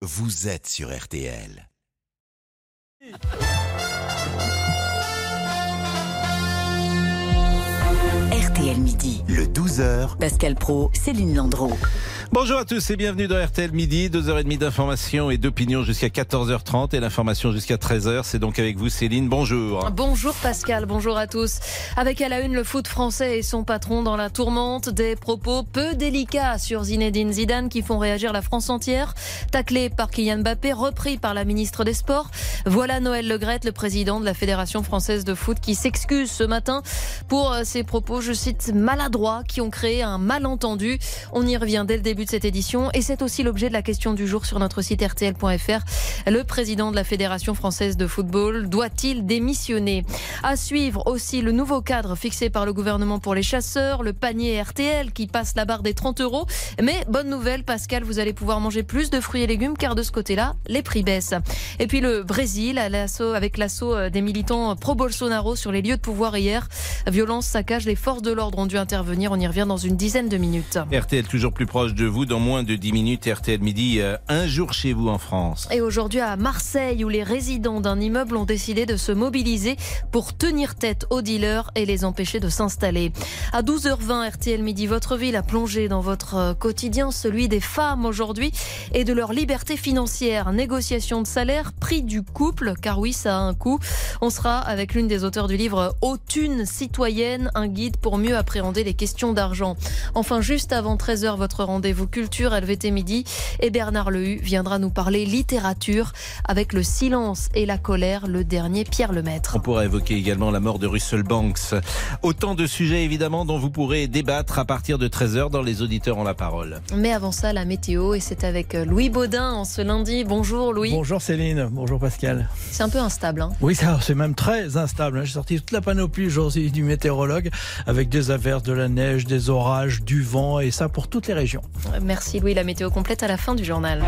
vous êtes sur RTL. RTL Midi. Le 12h. Pascal Praud, Céline Landreau. Bonjour à tous et bienvenue dans RTL Midi, 2h30 d'information et d'opinion jusqu'à 14h30 et l'information jusqu'à 13h. C'est donc avec vous Céline, bonjour. Bonjour Pascal, bonjour à tous. Avec à la une le foot français et son patron dans la tourmente, des propos peu délicats sur Zinedine Zidane qui font réagir la France entière. Taclé par Kylian Mbappé, repris par la ministre des Sports. Voilà Noël Le Graët, le président de la Fédération française de foot qui s'excuse ce matin pour ses propos, je cite, maladroits qui ont créé un malentendu. On y revient dès le début de cette édition et c'est aussi l'objet de la question du jour sur notre site rtl.fr. Le président de la Fédération française de football doit-il démissionner? À suivre aussi le nouveau cadre fixé par le gouvernement pour les chasseurs, le panier RTL qui passe la barre des 30 €. Mais bonne nouvelle Pascal, vous allez pouvoir manger plus de fruits et légumes car de ce côté-là, les prix baissent. Et puis le Brésil, avec l'assaut des militants pro-Bolsonaro sur les lieux de pouvoir hier. Violence, saccage, les forces de l'ordre ont dû intervenir. On y revient dans une dizaine de minutes. RTL toujours plus proche de vous. Dans moins de 10 minutes, RTL Midi, un jour chez vous en France. Et aujourd'hui à Marseille, où les résidents d'un immeuble ont décidé de se mobiliser pour tenir tête aux dealers et les empêcher de s'installer. À 12h20, RTL Midi, votre ville a plongé dans votre quotidien, celui des femmes aujourd'hui et de leur liberté financière. Négociation de salaire, prix du couple, car oui, ça a un coût. On sera avec l'une des auteurs du livre Aux thunes citoyennes, un guide pour mieux appréhender les questions d'argent. Enfin, juste avant 13h, votre rendez-vous culture LVT Midi et Bernard Lehu viendra nous parler littérature avec Le silence et la colère, le dernier Pierre Lemaître. On pourra évoquer également la mort de Russell Banks. Autant de sujets évidemment dont vous pourrez débattre à partir de 13h dans Les auditeurs ont la parole. Mais avant ça, la météo et c'est avec Louis Baudin en ce lundi. Bonjour Louis. Bonjour Céline, bonjour Pascal. C'est un peu instable. Oui, ça, c'est même très instable. J'ai sorti toute la panoplie aujourd'hui du météorologue avec des averses, de la neige, des orages, du vent et ça pour toutes les régions. Merci Louis, la météo complète à la fin du journal.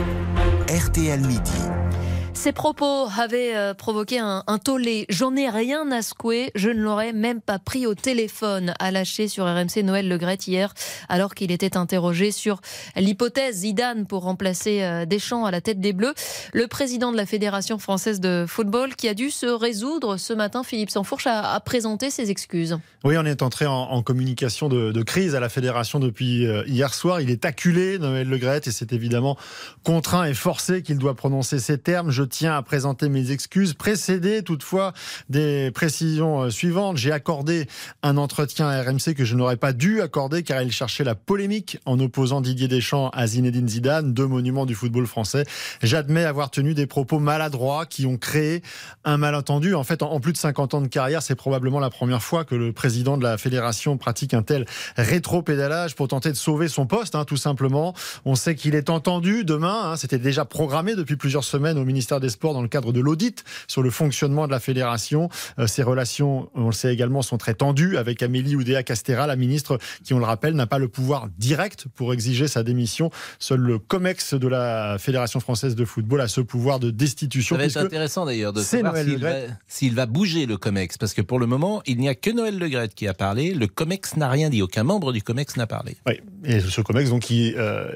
RTL Midi. Ces propos avaient provoqué un tollé. J'en ai rien à secouer, je ne l'aurais même pas pris au téléphone, a lâché sur RMC Noël Le Graët hier, alors qu'il était interrogé sur l'hypothèse Zidane pour remplacer Deschamps à la tête des Bleus. Le président de la Fédération française de football qui a dû se résoudre ce matin, Philippe Sansfourche, a présenté ses excuses. Oui, on est entré en communication de crise à la Fédération depuis hier soir. Il est acculé, Noël Le Graët, et c'est évidemment contraint et forcé qu'il doit prononcer ces termes. Je tiens à présenter mes excuses, précédées toutefois des précisions suivantes. J'ai accordé un entretien à RMC que je n'aurais pas dû accorder car il cherchait la polémique en opposant Didier Deschamps à Zinedine Zidane, deux monuments du football français. J'admets avoir tenu des propos maladroits qui ont créé un malentendu. En fait, en plus de 50 ans de carrière, c'est probablement la première fois que le président de la Fédération pratique un tel rétropédalage pour tenter de sauver son poste, tout simplement. On sait qu'il est entendu demain, c'était déjà programmé depuis plusieurs semaines au ministère des Sports dans le cadre de l'audit sur le fonctionnement de la fédération. Ces relations, on le sait également, sont très tendues avec Amélie Oudéa-Castéra, la ministre qui, on le rappelle, n'a pas le pouvoir direct pour exiger sa démission. Seul le COMEX de la Fédération française de football a ce pouvoir de destitution. Ça va être intéressant d'ailleurs de savoir s'il va bouger le COMEX, parce que pour le moment, il n'y a que Noël Le Graët qui a parlé. Le COMEX n'a rien dit, aucun membre du COMEX n'a parlé. Oui, et ce COMEX donc, qui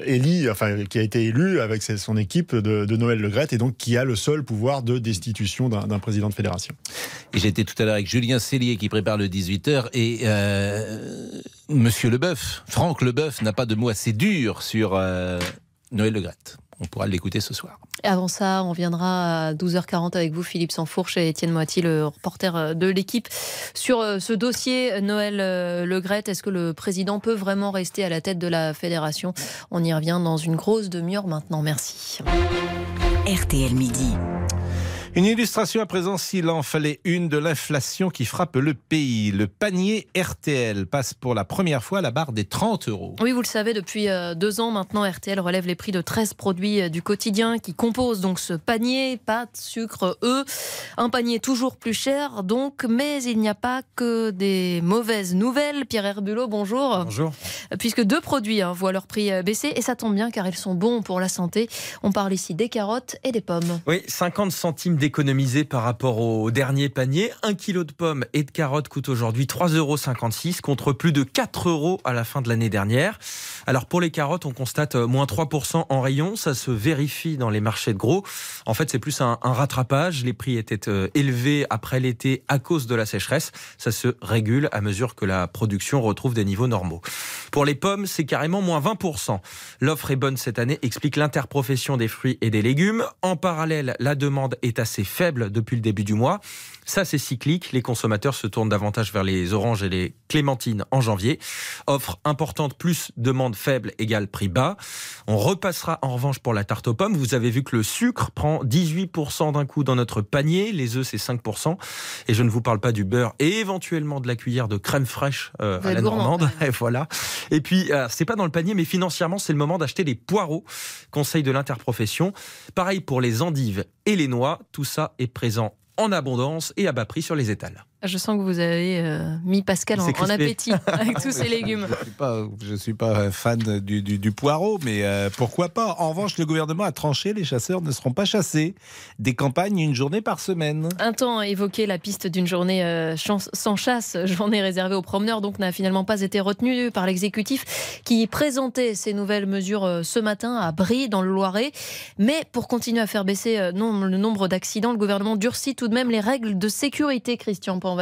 a été élu avec son équipe de Noël Le Graët et donc qui a le seul pouvoir de destitution d'un président de fédération. Et j'étais tout à l'heure avec Julien Cellier qui prépare le 18h et Monsieur Leboeuf, Franck Leboeuf n'a pas de mots assez durs sur Noël Le Graët. On pourra l'écouter ce soir. Et avant ça, on viendra à 12h40 avec vous, Philippe Sansfourche et Étienne Moiti, le reporter de l'équipe, sur ce dossier Noël Le Graët. Est-ce que le président peut vraiment rester à la tête de la fédération? On y revient dans une grosse demi-heure maintenant. Merci. RTL Midi. Une illustration à présent, s'il en fallait une, de l'inflation qui frappe le pays. Le panier RTL passe pour la première fois la barre des 30 €. Oui, vous le savez, depuis 2 ans maintenant, RTL relève les prix de 13 produits du quotidien qui composent donc ce panier, pâtes, sucre, œufs. Un panier toujours plus cher donc, mais il n'y a pas que des mauvaises nouvelles. Pierre Herbulot, bonjour. Bonjour. Puisque 2 produits voient leur prix baisser, et ça tombe bien car ils sont bons pour la santé. On parle ici des carottes et des pommes. Oui, 50 centimes d'économiser par rapport au dernier panier. 1 kilo de pommes et de carottes coûte aujourd'hui 3,56 € contre plus de 4 € à la fin de l'année dernière. Alors pour les carottes, on constate moins 3% en rayon. Ça se vérifie dans les marchés de gros. En fait, c'est plus un rattrapage. Les prix étaient élevés après l'été à cause de la sécheresse. Ça se régule à mesure que la production retrouve des niveaux normaux. Pour les pommes, c'est carrément moins 20%. L'offre est bonne cette année, explique l'interprofession des fruits et des légumes. En parallèle, la demande est assez faible depuis le début du mois. Ça, c'est cyclique. Les consommateurs se tournent davantage vers les oranges et les clémentines en janvier. Offre importante plus demande faible égale prix bas. On repassera en revanche pour la tarte aux pommes. Vous avez vu que le sucre prend 18% d'un coup dans notre panier. Les œufs, c'est 5%. Et je ne vous parle pas du beurre et éventuellement de la cuillère de crème fraîche à la normande. Et voilà. Et puis, c'est pas dans le panier, mais financièrement, c'est le moment d'acheter des poireaux. Conseil de l'interprofession. Pareil pour les endives et les noix. Tout ça est présent en abondance et à bas prix sur les étals. Je sens que vous avez mis Pascal en appétit avec tous ces légumes. Je suis pas fan du poireau, mais pourquoi pas. En revanche, le gouvernement a tranché, les chasseurs ne seront pas chassés. Des campagnes, une journée par semaine. Un temps évoqué la piste d'une journée sans chasse, journée réservée aux promeneurs, donc n'a finalement pas été retenue par l'exécutif qui présentait ces nouvelles mesures ce matin à Brie, dans le Loiret. Mais pour continuer à faire baisser le nombre d'accidents, le gouvernement durcit tout de même les règles de sécurité, Christian Panvert.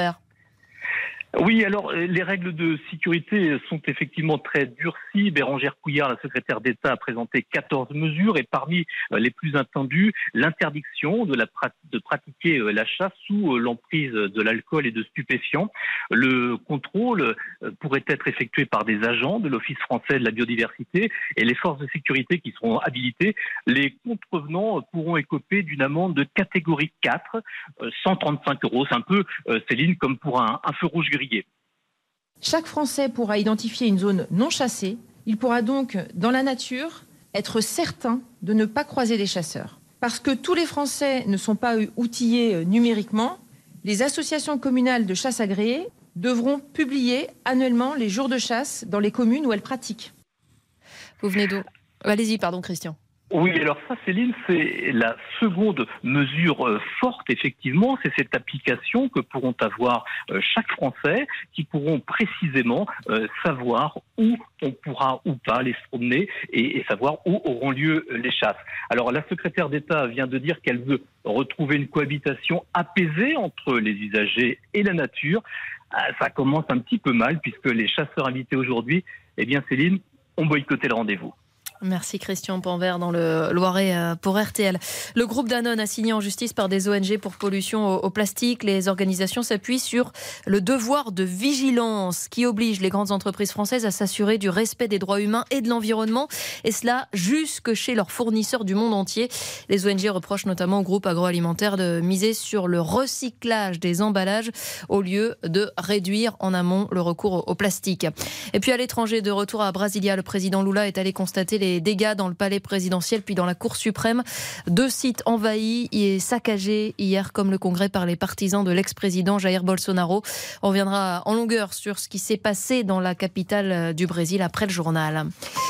Oui, alors les règles de sécurité sont effectivement très durcies. Bérangère Couillard, la secrétaire d'État, a présenté 14 mesures et parmi les plus attendues, l'interdiction de pratiquer la chasse sous l'emprise de l'alcool et de stupéfiants. Le contrôle pourrait être effectué par des agents de l'Office français de la biodiversité et les forces de sécurité qui seront habilitées. Les contrevenants pourront écoper d'une amende de catégorie 4, 135 €. C'est un peu, Céline, comme pour un feu rouge grillé. Chaque Français pourra identifier une zone non chassée. Il pourra donc, dans la nature, être certain de ne pas croiser des chasseurs. Parce que tous les Français ne sont pas outillés numériquement, les associations communales de chasse agréées devront publier annuellement les jours de chasse dans les communes où elles pratiquent. Vous venez d'où ? Allez-y, pardon, Christian. Oui, alors ça, Céline, c'est la seconde mesure forte, effectivement. C'est cette application que pourront avoir chaque Français, qui pourront précisément savoir où on pourra ou pas les promener et savoir où auront lieu les chasses. Alors, la secrétaire d'État vient de dire qu'elle veut retrouver une cohabitation apaisée entre les usagers et la nature. Ça commence un petit peu mal, puisque les chasseurs invités aujourd'hui, eh bien, Céline, ont boycotté le rendez-vous. Merci Christian Panvert dans le Loiret pour RTL. Le groupe Danone a signé en justice par des ONG pour pollution au plastique. Les organisations s'appuient sur le devoir de vigilance qui oblige les grandes entreprises françaises à s'assurer du respect des droits humains et de l'environnement. Et cela jusque chez leurs fournisseurs du monde entier. Les ONG reprochent notamment au groupe agroalimentaire de miser sur le recyclage des emballages au lieu de réduire en amont le recours au plastique. Et puis à l'étranger, de retour à Brasilia, le président Lula est allé constater les dégâts dans le palais présidentiel puis dans la Cour suprême. 2 sites envahis et saccagés hier comme le Congrès par les partisans de l'ex-président Jair Bolsonaro. On reviendra en longueur sur ce qui s'est passé dans la capitale du Brésil après le journal.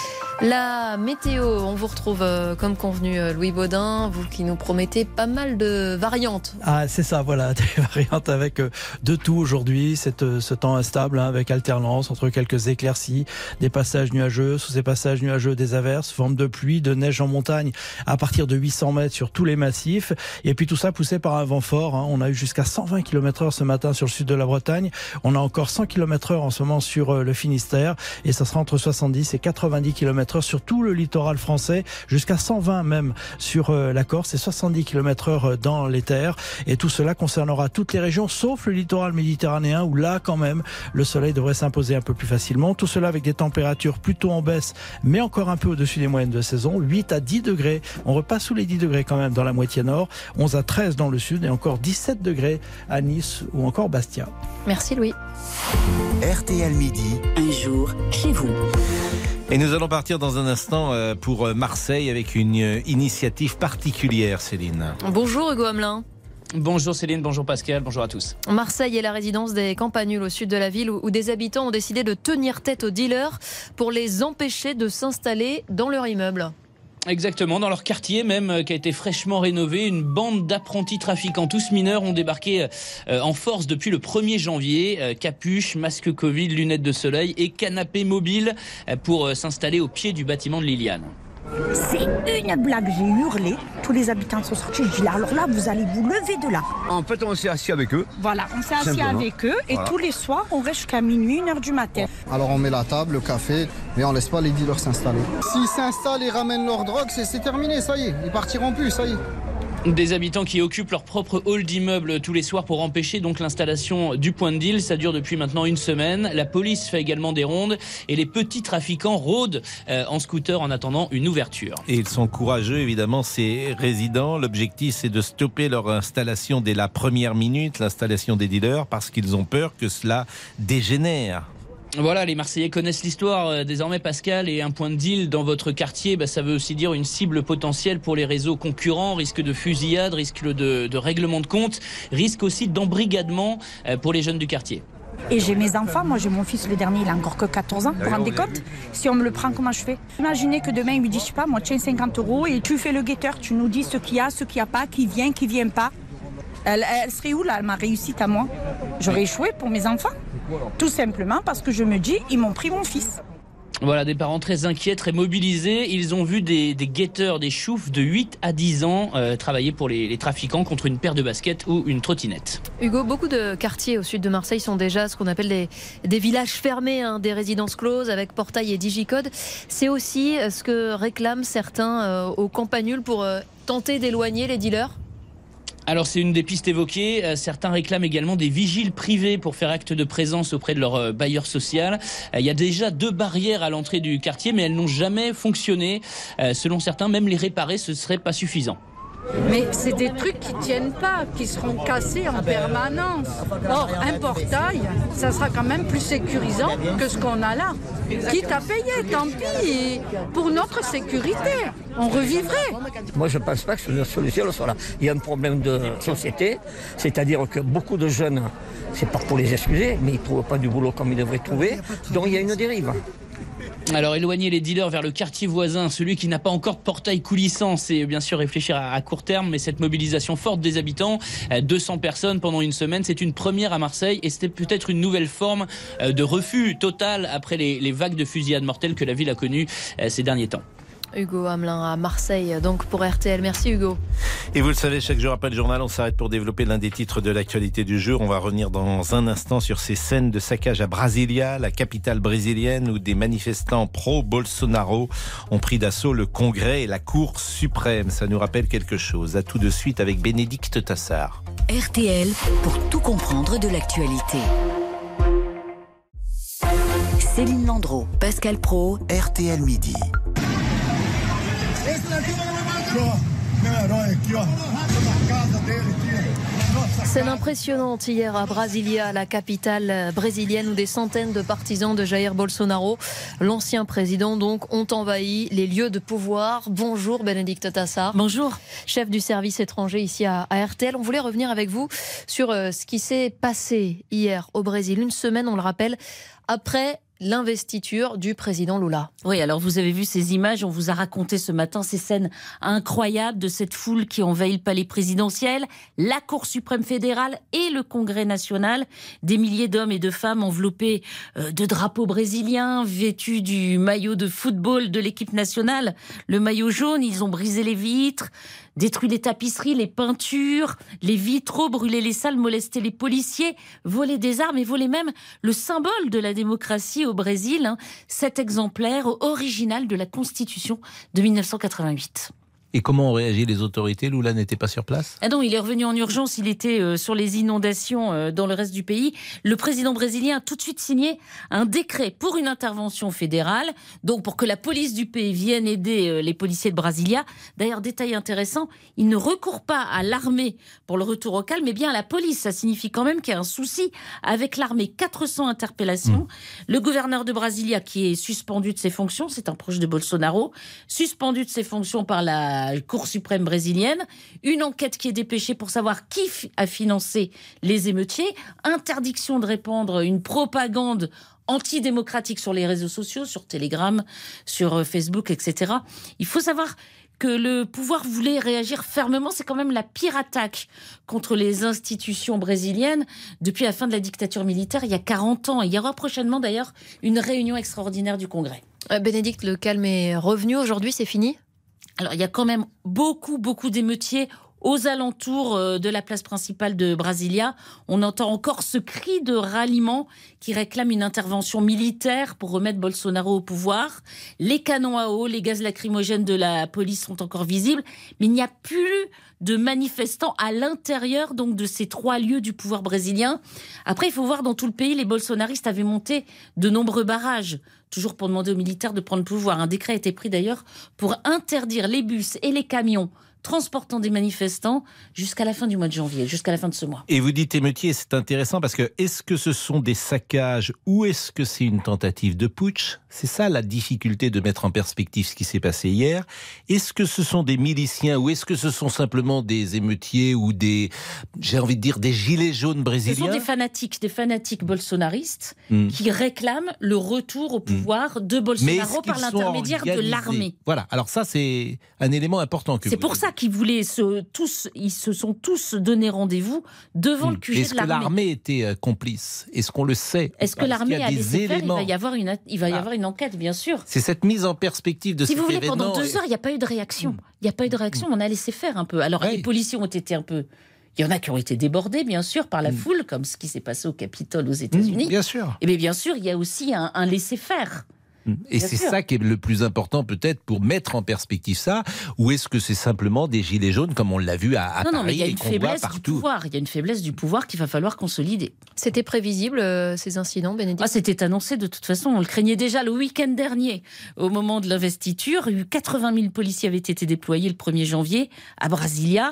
La météo, on vous retrouve comme convenu, Louis Baudin, vous qui nous promettez pas mal de variantes. Ah, c'est ça, voilà, des variantes avec de tout aujourd'hui, ce temps instable, avec alternance entre quelques éclaircies, des passages nuageux, sous ces passages nuageux des averses, forme de pluie, de neige en montagne à partir de 800 mètres sur tous les massifs, et puis tout ça poussé par un vent fort, on a eu jusqu'à 120 km/h ce matin sur le sud de la Bretagne, on a encore 100 km/h en ce moment sur le Finistère, et ça sera entre 70 et 90 km/h sur tout le littoral français, jusqu'à 120 même sur la Corse et 70 km/h dans les terres. Et tout cela concernera toutes les régions, sauf le littoral méditerranéen, où là, quand même, le soleil devrait s'imposer un peu plus facilement. Tout cela avec des températures plutôt en baisse, mais encore un peu au-dessus des moyennes de saison. 8 à 10 degrés. On repasse sous les 10 degrés quand même dans la moitié nord. 11 à 13 dans le sud et encore 17 degrés à Nice ou encore Bastia. Merci Louis. RTL Midi. Un jour chez vous. Et nous allons partir dans un instant pour Marseille avec une initiative particulière, Céline. Bonjour Hugo Hamelin. Bonjour Céline, bonjour Pascal, bonjour à tous. Marseille est la résidence des campagnuls au sud de la ville où des habitants ont décidé de tenir tête aux dealers pour les empêcher de s'installer dans leur immeuble. Exactement, dans leur quartier même, qui a été fraîchement rénové, une bande d'apprentis trafiquants, tous mineurs, ont débarqué en force depuis le 1er janvier. Capuche, masque Covid, lunettes de soleil et canapé mobile pour s'installer au pied du bâtiment de Liliane. C'est une blague, j'ai hurlé. Tous les habitants sont sortis. Je dis là, alors là, vous allez vous lever de là. En fait, on s'est assis avec eux. Voilà, on s'est assis avec eux et tous les soirs, on reste jusqu'à minuit, 1h du matin. Alors on met la table, le café, mais on laisse pas les dealers s'installer. S'ils s'installent et ramènent leur drogue, c'est terminé, ça y est. Ils partiront plus, ça y est. Des habitants qui occupent leur propre hall d'immeuble tous les soirs pour empêcher donc l'installation du point de deal. Ça dure depuis maintenant une semaine. La police fait également des rondes et les petits trafiquants rôdent en scooter en attendant une ouverture. Et ils sont courageux, évidemment, ces résidents. L'objectif, c'est de stopper leur installation dès la première minute, l'installation des dealers, parce qu'ils ont peur que cela dégénère. Voilà, les Marseillais connaissent l'histoire désormais, Pascal, et un point de deal dans votre quartier, ça veut aussi dire une cible potentielle pour les réseaux concurrents, risque de fusillade, risque de règlement de compte, risque aussi d'embrigadement pour les jeunes du quartier. Et j'ai mes enfants, moi j'ai mon fils, le dernier, il a encore que 14 ans, pour rendre des comptes. Si on me le prend, comment je fais? Imaginez que demain il me dit, je sais pas, moi tiens 50 € et tu fais le guetteur, tu nous dis ce qu'il y a, ce qu'il n'y a pas, qui vient pas. Elle serait où là, ma réussite à moi? J'aurais échoué pour mes enfants. Tout simplement parce que je me dis, ils m'ont pris mon fils. Voilà, des parents très inquiets, très mobilisés. Ils ont vu des guetteurs, des choufs de 8 à 10 ans travailler pour les trafiquants contre une paire de baskets ou une trottinette. Hugo, beaucoup de quartiers au sud de Marseille sont déjà ce qu'on appelle des villages fermés, des résidences closes avec portail et digicode. C'est aussi ce que réclament certains aux campanules pour tenter d'éloigner les dealers. Alors c'est une des pistes évoquées. Certains réclament également des vigiles privés pour faire acte de présence auprès de leur bailleur social. Il y a déjà 2 barrières à l'entrée du quartier, mais elles n'ont jamais fonctionné. Selon certains, même les réparer, ce serait pas suffisant. Mais c'est des trucs qui tiennent pas, qui seront cassés en permanence. Or, un portail, ça sera quand même plus sécurisant que ce qu'on a là. Quitte à payer, tant pis, pour notre sécurité, on revivrait. Moi, je ne pense pas que la solution soit là. Il y a un problème de société, c'est-à-dire que beaucoup de jeunes, c'est pas pour les excuser, mais ils ne trouvent pas du boulot comme ils devraient trouver, donc il y a une dérive. Alors éloigner les dealers vers le quartier voisin, celui qui n'a pas encore de portail coulissant, c'est bien sûr réfléchir à court terme, mais cette mobilisation forte des habitants, 200 personnes pendant une semaine, c'est une première à Marseille et c'était peut-être une nouvelle forme de refus total après les vagues de fusillades mortelles que la ville a connues ces derniers temps. Hugo Hamelin à Marseille, donc pour RTL. Merci Hugo. Et vous le savez, chaque jour après le journal, on s'arrête pour développer l'un des titres de l'actualité du jour. On va revenir dans un instant sur ces scènes de saccage à Brasilia, la capitale brésilienne, où des manifestants pro-Bolsonaro ont pris d'assaut le Congrès et la Cour suprême. Ça nous rappelle quelque chose. À tout de suite avec Bénédicte Tassard. RTL pour tout comprendre de l'actualité. Céline Landreau, Pascal Praud, RTL Midi. Scène impressionnante hier à Brasilia, la capitale brésilienne, où des centaines de partisans de Jair Bolsonaro, l'ancien président donc, ont envahi les lieux de pouvoir. Bonjour Bénédicte Tassard. Bonjour. Chef du service étranger ici à RTL. On voulait revenir avec vous sur ce qui s'est passé hier au Brésil. Une semaine, on le rappelle, après l'investiture du président Lula. Oui, alors vous avez vu ces images, on vous a raconté ce matin ces scènes incroyables de cette foule qui envahit le palais présidentiel, la Cour suprême fédérale et le Congrès national. Des milliers d'hommes et de femmes enveloppés de drapeaux brésiliens, vêtus du maillot de football de l'équipe nationale, le maillot jaune. Ils ont brisé les vitres, détruit les tapisseries, les peintures, les vitraux, brûlé les salles, molesté les policiers, volé des armes et volé même le symbole de la démocratie au Brésil, cet exemplaire original de la Constitution de 1988. Et comment ont réagi les autorités? Lula n'était pas sur place? Ah non, il est revenu en urgence, il était sur les inondations dans le reste du pays. Le président brésilien a tout de suite signé un décret pour une intervention fédérale, donc pour que la police du pays vienne aider les policiers de Brasilia. D'ailleurs, détail intéressant, il ne recourt pas à l'armée pour le retour au calme, mais bien à la police. Ça signifie quand même qu'il y a un souci avec l'armée. 400 interpellations. Le gouverneur de Brasilia, qui est suspendu de ses fonctions, c'est un proche de Bolsonaro, suspendu de ses fonctions par la la Cour suprême brésilienne, une enquête qui est dépêchée pour savoir qui a financé les émeutiers, interdiction de répandre une propagande antidémocratique sur les réseaux sociaux, sur Telegram, sur Facebook, etc. Il faut savoir que le pouvoir voulait réagir fermement. C'est quand même la pire attaque contre les institutions brésiliennes depuis la fin de la dictature militaire, il y a 40 ans. Il y aura prochainement, d'ailleurs, une réunion extraordinaire du Congrès. Bénédicte, le calme est revenu. Aujourd'hui, c'est fini ? Alors, il y a quand même beaucoup d'émeutiers aux alentours de la place principale de Brasilia. On entend encore ce cri de ralliement qui réclame une intervention militaire pour remettre Bolsonaro au pouvoir. Les canons à eau, les gaz lacrymogènes de la police sont encore visibles, mais il n'y a plus de manifestants à l'intérieur donc de ces 3 lieux du pouvoir brésilien. Après, il faut voir, dans tout le pays, les bolsonaristes avaient monté de nombreux barrages, toujours pour demander aux militaires de prendre le pouvoir. Un décret a été pris d'ailleurs pour interdire les bus et les camions transportant des manifestants jusqu'à la fin du mois de janvier, jusqu'à la fin de ce mois. Et vous dites émeutier, c'est intéressant parce que est-ce que ce sont des saccages ou est-ce que c'est une tentative de putsch ? C'est ça la difficulté de mettre en perspective ce qui s'est passé hier. Est-ce que ce sont des miliciens ou est-ce que ce sont simplement des émeutiers ou des, j'ai envie de dire, des gilets jaunes brésiliens ? Ce sont des fanatiques bolsonaristes qui réclament le retour au pouvoir de Bolsonaro par l'intermédiaire de l'armée. Voilà, alors ça c'est un élément important que c'est pour ça qu'ils voulaient ils se sont tous donné rendez-vous devant le QG de l'armée. Est-ce que l'armée était complice ? Est-ce qu'on le sait ? Est-ce que l'armée a laissé faire ? Il va y avoir une enquête, bien sûr. C'est cette mise en perspective de cet événement. Si vous voulez, pendant 2 heures, il n'y a pas eu de réaction. Il n'y a pas eu de réaction, on a laissé faire un peu. Alors, les policiers ont été un peu... Il y en a qui ont été débordés, bien sûr, par la foule, comme ce qui s'est passé au Capitole aux États-Unis. Bien sûr. Et bien sûr, il y a aussi un laisser-faire. Et c'est ça qui est le plus important peut-être pour mettre en perspective ça, ou est-ce que c'est simplement des gilets jaunes comme on l'a vu à Paris? Non, mais il y a une faiblesse du pouvoir. Il y a une faiblesse du pouvoir qu'il va falloir consolider. C'était prévisible ces incidents, Bénédicte? C'était annoncé de toute façon. On le craignait déjà le week-end dernier. Au moment de l'investiture, 80 000 policiers avaient été déployés le 1er janvier à Brasilia.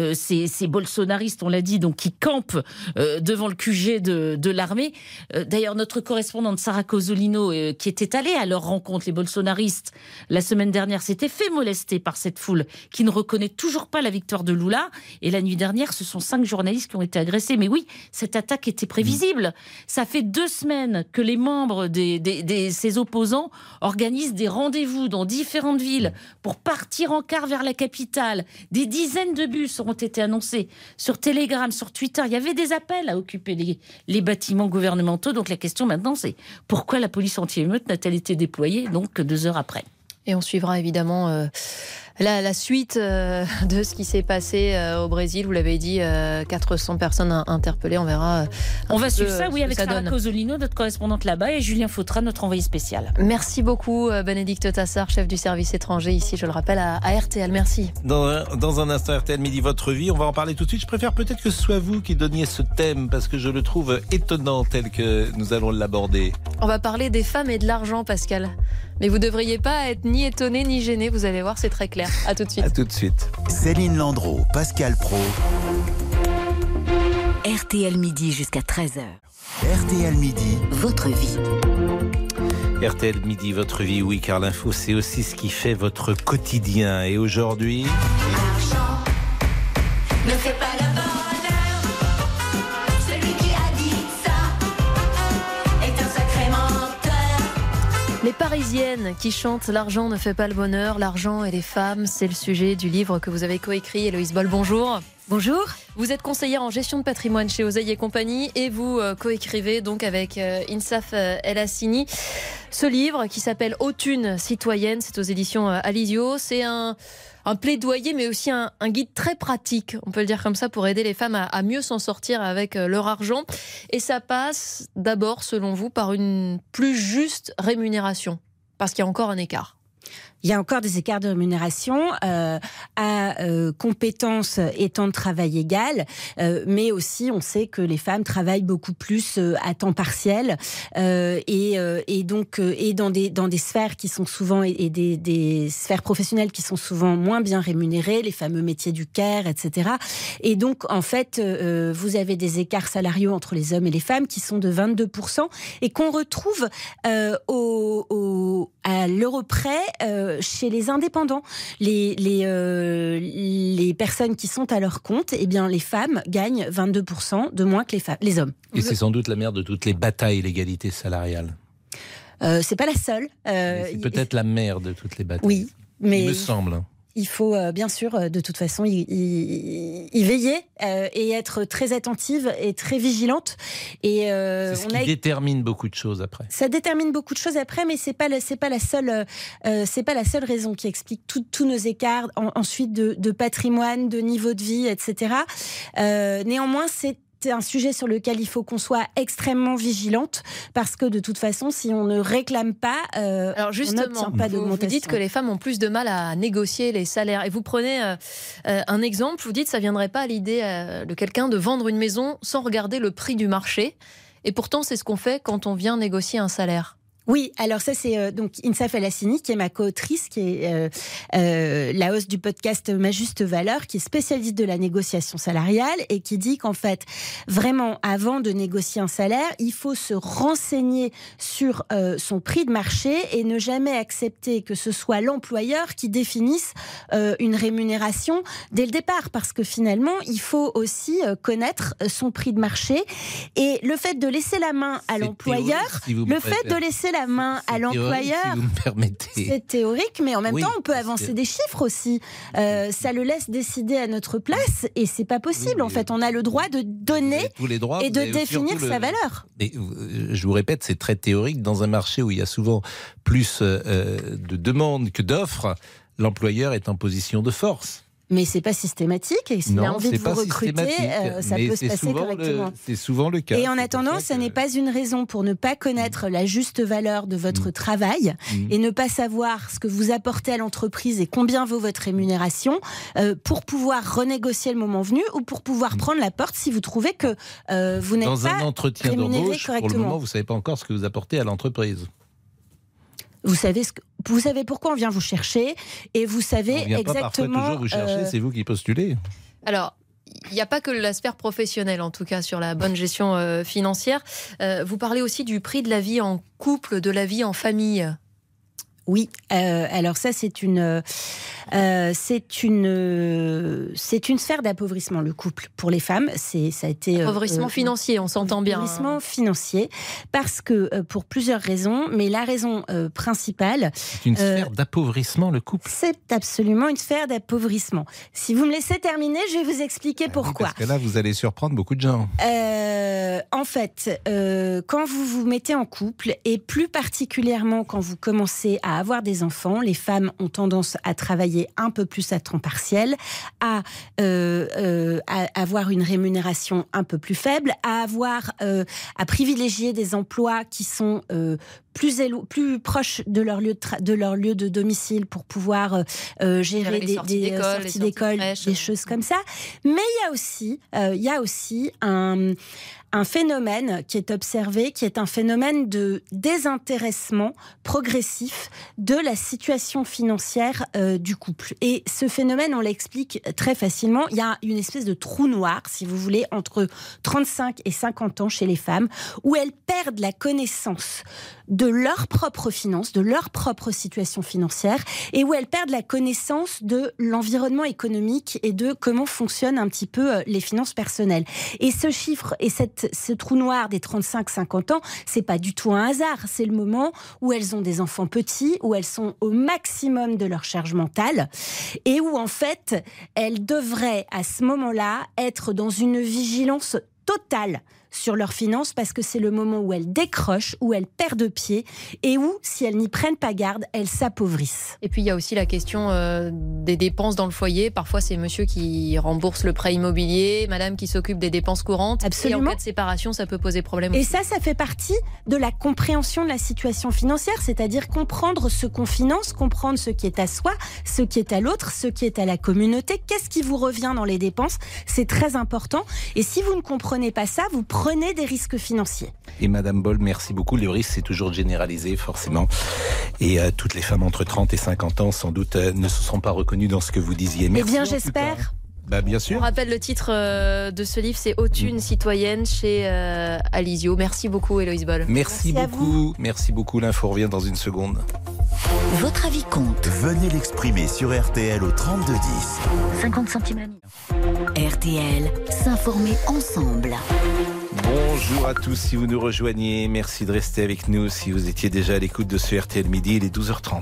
Ces bolsonaristes, on l'a dit, donc qui campent devant le QG de l'armée. D'ailleurs, notre correspondante Sarah Cosolino, qui était allée à leur rencontre, les bolsonaristes, la semaine dernière, s'était fait molester par cette foule qui ne reconnaît toujours pas la victoire de Lula. Et la nuit dernière, ce sont 5 journalistes qui ont été agressés. Mais oui, cette attaque était prévisible. Ça fait 2 semaines que les membres de ces opposants organisent des rendez-vous dans différentes villes pour partir en car vers la capitale. Des dizaines de bus ont été annoncés sur Telegram, sur Twitter. Il y avait des appels à occuper les bâtiments gouvernementaux. Donc la question maintenant, c'est pourquoi la police anti-émeute n'a-t-elle été déployée donc 2 heures après? Et on suivra évidemment la suite de ce qui s'est passé au Brésil. Vous l'avez dit, 400 personnes interpellées. On verra. On va suivre ça, oui, avec Sarah Cosolino, notre correspondante là-bas, et Julien Fautra, notre envoyé spécial. Merci beaucoup, Bénédicte Tassard, chef du service étranger ici, je le rappelle, à RTL. Merci. Dans un instant, RTL Midi, votre vie, on va en parler tout de suite. Je préfère peut-être que ce soit vous qui donniez ce thème, parce que je le trouve étonnant tel que nous allons l'aborder. On va parler des femmes et de l'argent, Pascal. Mais vous ne devriez pas être ni étonné ni gêné, vous allez voir, c'est très clair. À tout de suite. À tout de suite. Céline Landreau, Pascal Praud. RTL Midi jusqu'à 13h. RTL Midi. Votre vie. RTL Midi, votre vie, oui, car l'info, c'est aussi ce qui fait votre quotidien. Et aujourd'hui... L'argent ne fait pas le bonheur. Celui qui a dit ça est un sacré menteur. Les Parisiennes qui chantent « L'argent ne fait pas le bonheur, l'argent et les femmes », c'est le sujet du livre que vous avez coécrit. Héloïse Boll, bonjour. Bonjour. Vous êtes conseillère en gestion de patrimoine chez Oseille et compagnie et vous coécrivez donc avec Insaf El Hassini ce livre qui s'appelle Autune citoyenne, c'est aux éditions Alizio. C'est un plaidoyer mais aussi un guide très pratique, on peut le dire comme ça, pour aider les femmes à mieux s'en sortir avec leur argent. Et ça passe d'abord, selon vous, par une plus juste rémunération, parce qu'il y a encore un écart. Il y a encore des écarts de rémunération à compétences et temps de travail égal, mais aussi on sait que les femmes travaillent beaucoup plus à temps partiel et donc dans des sphères qui sont souvent et des sphères professionnelles qui sont souvent moins bien rémunérées, les fameux métiers du care, etc. Et donc en fait vous avez des écarts salariaux entre les hommes et les femmes qui sont de 22% et qu'on retrouve à l'euro près chez les indépendants, les personnes qui sont à leur compte, eh bien, les femmes gagnent 22% de moins que les hommes. Et c'est sans doute la mère de toutes les batailles l'égalité salariale. C'est pas la seule. C'est peut-être la mère de toutes les batailles. Oui, mais il me semble. Il faut bien sûr, de toute façon, y veiller et être très attentive et très vigilante. Et c'est ce qui détermine beaucoup de choses après. Ça détermine beaucoup de choses après, mais c'est pas la seule raison qui explique tous nos écarts ensuite de patrimoine, de niveau de vie, etc. Néanmoins, c'est un sujet sur lequel il faut qu'on soit extrêmement vigilante parce que de toute façon, si on ne réclame pas, alors justement, on n'obtient pas d'augmentation. Vous dites que les femmes ont plus de mal à négocier les salaires. Et vous prenez un exemple, vous dites que ça ne viendrait pas à l'idée de quelqu'un de vendre une maison sans regarder le prix du marché. Et pourtant, c'est ce qu'on fait quand on vient négocier un salaire. Oui, alors ça c'est donc Insaf El-Hassini qui est ma co-autrice, qui est la host du podcast Ma Juste Valeur, qui est spécialiste de la négociation salariale et qui dit qu'en fait, vraiment, avant de négocier un salaire, il faut se renseigner sur son prix de marché et ne jamais accepter que ce soit l'employeur qui définisse une rémunération dès le départ, parce que finalement, il faut aussi connaître son prix de marché. Et le fait de laisser la main à l'employeur, la main à l'employeur, si vous me permettez. C'est théorique, mais en même temps, on peut avancer des chiffres aussi. Ça le laisse décider à notre place, et c'est pas possible. En fait, on a le droit de donner et de définir sa valeur. Mais, je vous répète, c'est très théorique. Dans un marché où il y a souvent plus de demandes que d'offres, l'employeur est en position de force. Mais c'est pas systématique, et s'il a envie de vous recruter, ça peut se passer correctement. C'est souvent le cas. Et en attendant, ça n'est pas une raison pour ne pas connaître la juste valeur de votre travail et ne pas savoir ce que vous apportez à l'entreprise et combien vaut votre rémunération pour pouvoir renégocier le moment venu ou pour pouvoir prendre la porte si vous trouvez que vous n'êtes pas dans un entretien d'embauche, correctement. pour le moment, vous ne savez pas encore ce que vous apportez à l'entreprise. Vous savez pourquoi on vient vous chercher et vous savez on vient exactement. Pas parfois toujours vous chercher, c'est vous qui postulez. Alors, il n'y a pas que la sphère professionnelle, en tout cas, sur la bonne gestion financière. Vous parlez aussi du prix de la vie en couple, de la vie en famille. Oui, alors ça c'est une sphère d'appauvrissement, le couple pour les femmes. Ça a été appauvrissement financier, on s'entend bien. Appauvrissement financier, parce que pour plusieurs raisons, mais la raison principale. C'est une sphère d'appauvrissement, le couple. C'est absolument une sphère d'appauvrissement. Si vous me laissez terminer, je vais vous expliquer pourquoi. Oui, parce que là, vous allez surprendre beaucoup de gens. En fait, quand vous vous mettez en couple, et plus particulièrement quand vous commencez à avoir des enfants, les femmes ont tendance à travailler un peu plus à temps partiel, à avoir une rémunération un peu plus faible, à privilégier des emplois qui sont plus proches de leur lieu de domicile pour pouvoir gérer des sorties d'école, des choses comme ça. Mais il y a aussi un phénomène qui est observé, qui est un phénomène de désintéressement progressif de la situation financière du couple. Et ce phénomène, on l'explique très facilement. Il y a une espèce de trou noir, si vous voulez, entre 35 et 50 ans chez les femmes, où elles perdent la connaissance de leurs propres finances, de leur propre situation financière, et où elles perdent la connaissance de l'environnement économique et de comment fonctionnent un petit peu les finances personnelles. Et ce chiffre et ce trou noir des 35-50 ans, c'est pas du tout un hasard. C'est le moment où elles ont des enfants petits, où elles sont au maximum de leur charge mentale, et où en fait, elles devraient à ce moment-là être dans une vigilance totale sur leurs finances, parce que c'est le moment où elles décrochent, où elles perdent pied, et où, si elles n'y prennent pas garde, elles s'appauvrissent. Et puis il y a aussi la question des dépenses dans le foyer. Parfois c'est monsieur qui rembourse le prêt immobilier, madame qui s'occupe des dépenses courantes. Absolument. Et en cas de séparation, ça peut poser problème. Et aussi. ça fait partie de la compréhension de la situation financière, c'est-à-dire comprendre ce qu'on finance, comprendre ce qui est à soi, ce qui est à l'autre, ce qui est à la communauté, qu'est-ce qui vous revient dans les dépenses. C'est très important. Et si vous ne comprenez pas ça, vous prenez des risques financiers. Et Madame Boll, merci beaucoup. Le risque, c'est toujours généralisé, forcément. Et toutes les femmes entre 30 et 50 ans, sans doute, ne se sont pas reconnues dans ce que vous disiez. Merci. Eh bien, j'espère. Bah, bien sûr. On rappelle le titre de ce livre, c'est Haute-Une citoyenne chez Alizio. Merci beaucoup, Héloïse Boll. Merci beaucoup. Merci beaucoup. L'info revient dans une seconde. Votre avis compte. Venez l'exprimer sur RTL au 3210. 50 centimes la minute. RTL, s'informer ensemble. Bonjour à tous, si vous nous rejoignez, merci de rester avec nous. Si vous étiez déjà à l'écoute de ce RTL Midi, il est 12h30.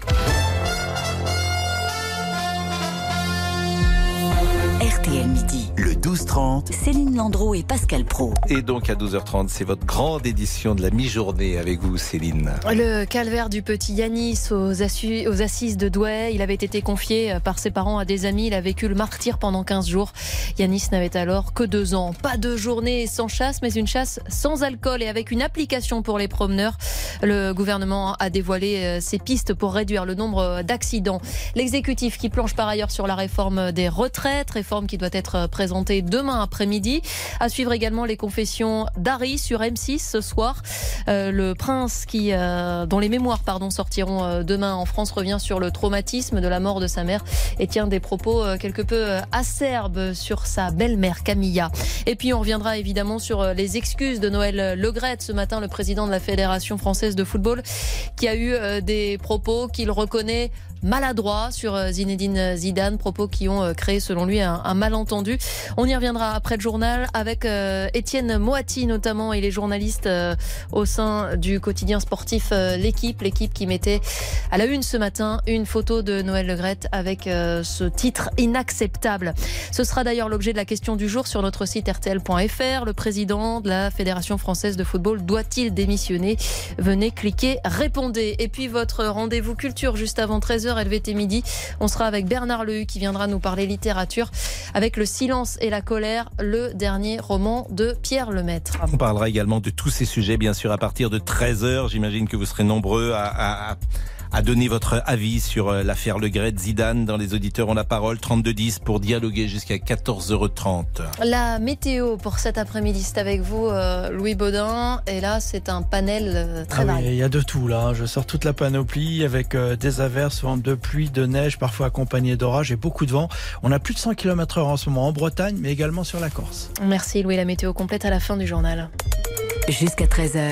RTL Midi. Le 12-30. Céline Landreau et Pascal Praud. Et donc à 12h30, c'est votre grande édition de la mi-journée avec vous, Céline. Le calvaire du petit Yanis aux assises de Douai. Il avait été confié par ses parents à des amis. Il a vécu le martyre pendant 15 jours. Yanis n'avait alors que 2 ans. Pas de journée sans chasse, mais une chasse sans alcool et avec une application pour les promeneurs. Le gouvernement a dévoilé ses pistes pour réduire le nombre d'accidents. L'exécutif qui planche par ailleurs sur la réforme des retraites, réforme qui doit être présentée demain après-midi. À suivre également les confessions d'Harry sur M6 ce soir. Le prince dont les mémoires sortiront demain en France revient sur le traumatisme de la mort de sa mère et tient des propos quelque peu acerbes sur sa belle-mère Camilla. Et puis on reviendra évidemment sur les excuses de Noël Le Graët ce matin, le président de la Fédération française de football, qui a eu des propos qu'il reconnaît maladroits sur Zinedine Zidane, propos qui ont créé selon lui un malentendu. On y reviendra après le journal avec Étienne Moati notamment et les journalistes au sein du quotidien sportif L'équipe qui mettait à la une ce matin une photo de Noël Le Graët avec ce titre inacceptable. Ce sera d'ailleurs l'objet de la question du jour sur notre site rtl.fr. Le président de la Fédération française de football doit-il démissionner? Venez cliquer, répondez. Et puis votre rendez-vous culture juste avant 13h LVT Midi. On sera avec Bernard Lehu qui viendra nous parler littérature avec Le Silence et la colère, le dernier roman de Pierre Lemaitre. On parlera également de tous ces sujets, bien sûr, à partir de 13h. J'imagine que vous serez nombreux à donner votre avis sur l'affaire Le Graët Zidane. Dans les auditeurs ont la parole, 3210 pour dialoguer jusqu'à 14h30. La météo pour cet après-midi, c'est avec vous Louis Baudin, et là c'est un panel très varié. Il y a de tout là, je sors toute la panoplie avec des averses, vent de pluie, de neige, parfois accompagnées d'orage et beaucoup de vent. On a plus de 100 km/h en ce moment en Bretagne, mais également sur la Corse. Merci Louis, la météo complète à la fin du journal. Jusqu'à 13h.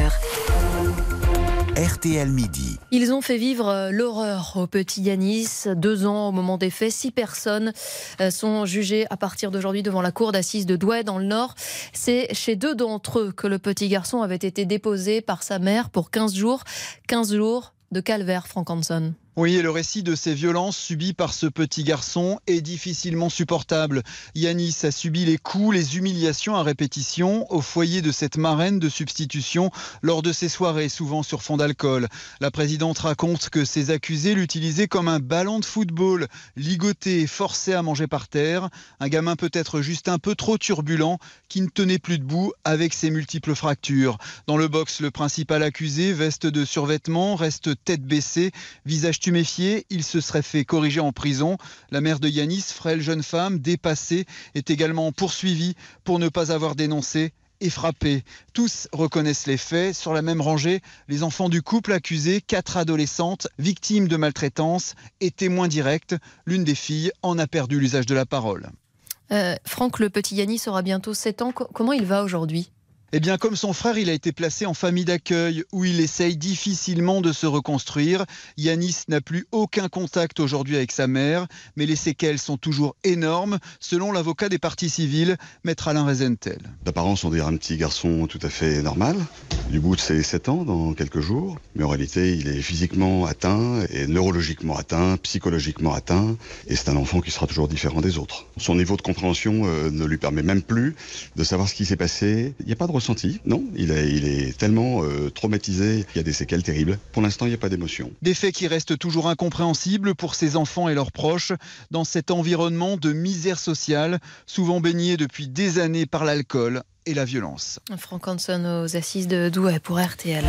RTL Midi. Ils ont fait vivre l'horreur au petit Yanis. 2 ans au moment des faits. 6 personnes sont jugées à partir d'aujourd'hui devant la cour d'assises de Douai dans le Nord. C'est chez 2 d'entre eux que le petit garçon avait été déposé par sa mère pour 15 jours. 15 jours de calvaire, Franck Hanson. Oui, et le récit de ces violences subies par ce petit garçon est difficilement supportable. Yanis a subi les coups, les humiliations à répétition au foyer de cette marraine de substitution lors de ses soirées, souvent sur fond d'alcool. La présidente raconte que ces accusés l'utilisaient comme un ballon de football, ligoté et forcé à manger par terre. Un gamin peut-être juste un peu trop turbulent qui ne tenait plus debout avec ses multiples fractures. Dans le box, le principal accusé, veste de survêtement, reste tête baissée, visage tuméfié, il se serait fait corriger en prison. La mère de Yanis, frêle jeune femme, dépassée, est également poursuivie pour ne pas avoir dénoncé et frappé. Tous reconnaissent les faits. Sur la même rangée, les enfants du couple accusé, 4 adolescentes, victimes de maltraitance et témoins directs. L'une des filles en a perdu l'usage de la parole. Franck, le petit Yanis aura bientôt 7 ans. Comment il va aujourd'hui ? Eh bien, comme son frère, il a été placé en famille d'accueil où il essaye difficilement de se reconstruire. Yanis n'a plus aucun contact aujourd'hui avec sa mère, mais les séquelles sont toujours énormes, selon l'avocat des parties civiles, maître Alain Rezentel. D'apparence, on dirait un petit garçon tout à fait normal, du bout de ses 7 ans dans quelques jours. Mais en réalité, il est physiquement atteint, et neurologiquement atteint, psychologiquement atteint, et c'est un enfant qui sera toujours différent des autres. Son niveau de compréhension ne lui permet même plus de savoir ce qui s'est passé. Il n'y a pas de ressenti. Non, il est tellement traumatisé, il y a des séquelles terribles. Pour l'instant, il n'y a pas d'émotion. Des faits qui restent toujours incompréhensibles pour ses enfants et leurs proches dans cet environnement de misère sociale, souvent baigné depuis des années par l'alcool et la violence. Franck Hanson aux assises de Douai pour RTL.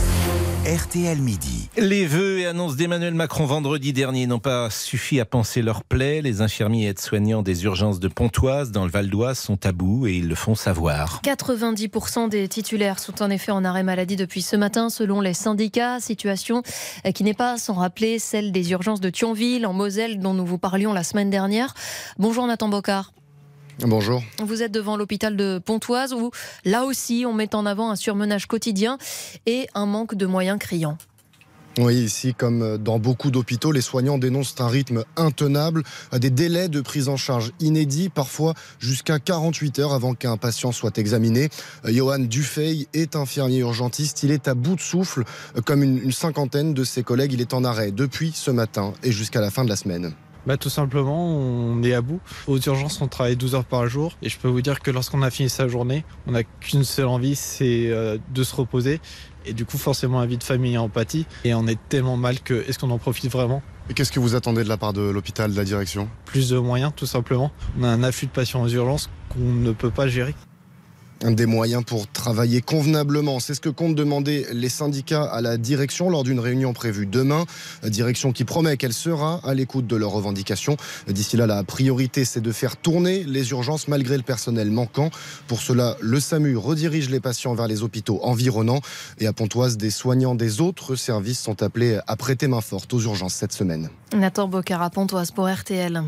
RTL Midi. Les vœux et annonces d'Emmanuel Macron vendredi dernier n'ont pas suffi à panser leurs plaies. Les infirmiers et aides-soignants des urgences de Pontoise dans le Val d'Oise sont à bout et ils le font savoir. 90% des titulaires sont en effet en arrêt maladie depuis ce matin selon les syndicats. Situation qui n'est pas sans rappeler celle des urgences de Thionville en Moselle dont nous vous parlions la semaine dernière. Bonjour Nathan Bocard. Bonjour. Vous êtes devant l'hôpital de Pontoise où, là aussi, on met en avant un surmenage quotidien et un manque de moyens criant. Oui, ici, comme dans beaucoup d'hôpitaux, les soignants dénoncent un rythme intenable, des délais de prise en charge inédits, parfois jusqu'à 48 heures avant qu'un patient soit examiné. Johan Dufay est infirmier urgentiste. Il est à bout de souffle, comme une cinquantaine de ses collègues. Il est en arrêt depuis ce matin et jusqu'à la fin de la semaine. Tout simplement, on est à bout. Aux urgences, on travaille 12 heures par jour. Et je peux vous dire que lorsqu'on a fini sa journée, on n'a qu'une seule envie, c'est de se reposer. Et du coup, forcément, un vie de famille et empathie. Et on est tellement mal que, est-ce qu'on en profite vraiment ? Et qu'est-ce que vous attendez de la part de l'hôpital, de la direction ? Plus de moyens, tout simplement. On a un afflux de patients aux urgences qu'on ne peut pas gérer. Des moyens pour travailler convenablement. C'est ce que comptent demander les syndicats à la direction lors d'une réunion prévue demain. Direction qui promet qu'elle sera à l'écoute de leurs revendications. D'ici là, la priorité, c'est de faire tourner les urgences malgré le personnel manquant. Pour cela, le SAMU redirige les patients vers les hôpitaux environnants. Et à Pontoise, des soignants des autres services sont appelés à prêter main forte aux urgences cette semaine. Nathan Boccar à Pontoise pour RTL.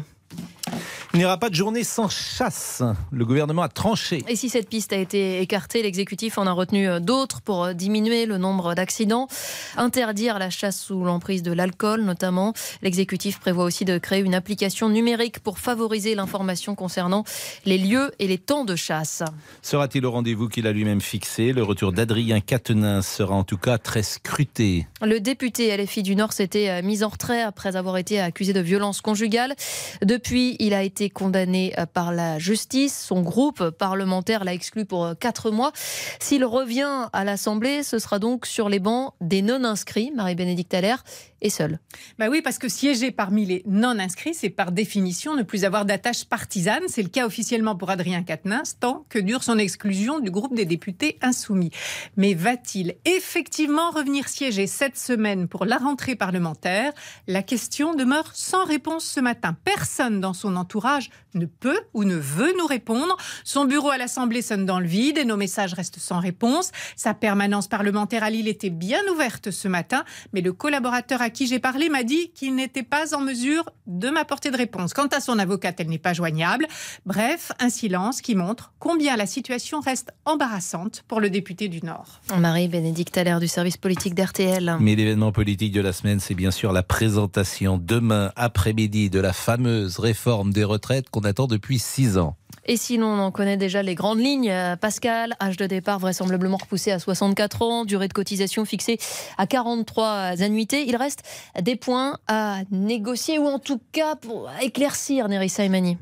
Il n'y aura pas de journée sans chasse. Le gouvernement a tranché. Et si cette piste a été écartée, l'exécutif en a retenu d'autres pour diminuer le nombre d'accidents. Interdire la chasse sous l'emprise de l'alcool, notamment. L'exécutif prévoit aussi de créer une application numérique pour favoriser l'information concernant les lieux et les temps de chasse. Sera-t-il au rendez-vous qu'il a lui-même fixé ? Le retour d'Adrien Quatennens sera en tout cas très scruté. Le député LFI du Nord s'était mis en retrait après avoir été accusé de violence conjugale. Depuis, il a été condamné par la justice. Son groupe parlementaire l'a exclu pour 4 mois. S'il revient à l'Assemblée, ce sera donc sur les bancs des non-inscrits. Marie-Bénédicte Allaire est seule. Oui, parce que siéger parmi les non-inscrits, c'est par définition ne plus avoir d'attache partisane. C'est le cas officiellement pour Adrien Quatennens, tant que dure son exclusion du groupe des députés insoumis. Mais va-t-il effectivement revenir siéger cette semaine pour la rentrée parlementaire ? La question demeure sans réponse ce matin. Personne dans son entourage ne peut ou ne veut nous répondre. Son bureau à l'Assemblée sonne dans le vide et nos messages restent sans réponse. Sa permanence parlementaire à Lille était bien ouverte ce matin, mais le collaborateur à qui j'ai parlé m'a dit qu'il n'était pas en mesure de m'apporter de réponse. Quant à son avocate, elle n'est pas joignable. Bref, un silence qui montre combien la situation reste embarrassante pour le député du Nord. Marie-Bénédicte Allaire du service politique d'RTL. Mais l'événement politique de la semaine, c'est bien sûr la présentation demain après-midi de la fameuse réforme des retraites qu'on attend depuis 6 ans. Et sinon, on en connaît déjà les grandes lignes. Pascal, âge de départ vraisemblablement repoussé à 64 ans, durée de cotisation fixée à 43 annuités. Il reste des points à négocier ou en tout cas pour éclaircir, Nerissa Imani.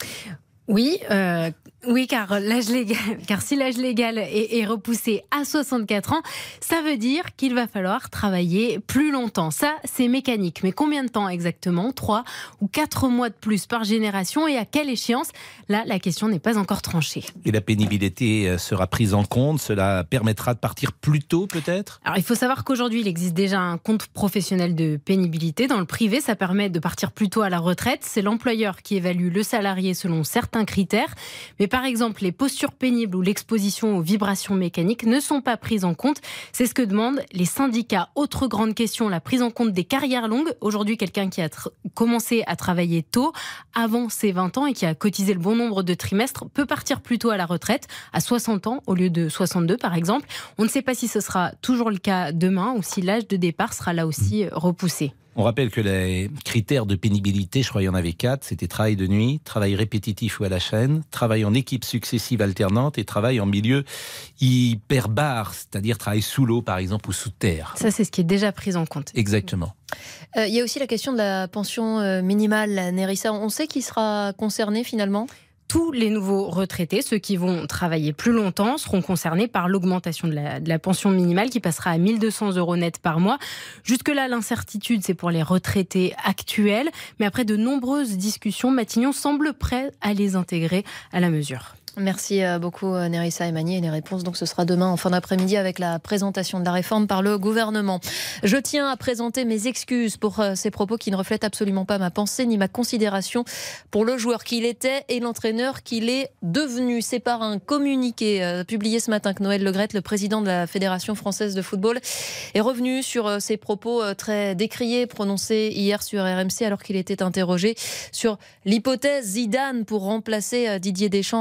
Oui, car si l'âge légal est repoussé à 64 ans, ça veut dire qu'il va falloir travailler plus longtemps. Ça, c'est mécanique. Mais combien de temps exactement ? 3 ou 4 mois de plus par génération et à quelle échéance ? Là, la question n'est pas encore tranchée. Et la pénibilité sera prise en compte. Cela permettra de partir plus tôt, peut-être ? Alors, il faut savoir qu'aujourd'hui, il existe déjà un compte professionnel de pénibilité. Dans le privé, ça permet de partir plus tôt à la retraite. C'est l'employeur qui évalue le salarié selon certains critères. Mais par exemple, les postures pénibles ou l'exposition aux vibrations mécaniques ne sont pas prises en compte. C'est ce que demandent les syndicats. Autre grande question, la prise en compte des carrières longues. Aujourd'hui, quelqu'un qui a commencé à travailler tôt, avant ses 20 ans et qui a cotisé le bon nombre de trimestres, peut partir plus tôt à la retraite, à 60 ans au lieu de 62 par exemple. On ne sait pas si ce sera toujours le cas demain ou si l'âge de départ sera là aussi repoussé. On rappelle que les critères de pénibilité, je crois qu'il y en avait 4, c'était travail de nuit, travail répétitif ou à la chaîne, travail en équipe successive alternante et travail en milieu hyperbare, c'est-à-dire travail sous l'eau par exemple ou sous terre. Ça, c'est ce qui est déjà pris en compte. Exactement. Il y a aussi la question de la pension minimale, Nerissa. On sait qui sera concerné finalement ? Tous les nouveaux retraités, ceux qui vont travailler plus longtemps, seront concernés par l'augmentation de la pension minimale qui passera à 1 200 € net par mois. Jusque-là, l'incertitude, c'est pour les retraités actuels. Mais après de nombreuses discussions, Matignon semble prêt à les intégrer à la mesure. Merci beaucoup Nerissa Imani. Et les réponses, donc, ce sera demain en fin d'après-midi avec la présentation de la réforme par le gouvernement. Je tiens à présenter mes excuses pour ces propos qui ne reflètent absolument pas ma pensée ni ma considération pour le joueur qu'il était et l'entraîneur qu'il est devenu. C'est par un communiqué publié ce matin que Noël Le Graët, le président de la Fédération française de football, est revenu sur ces propos très décriés prononcés hier sur RMC alors qu'il était interrogé sur l'hypothèse Zidane pour remplacer Didier Deschamps à la tête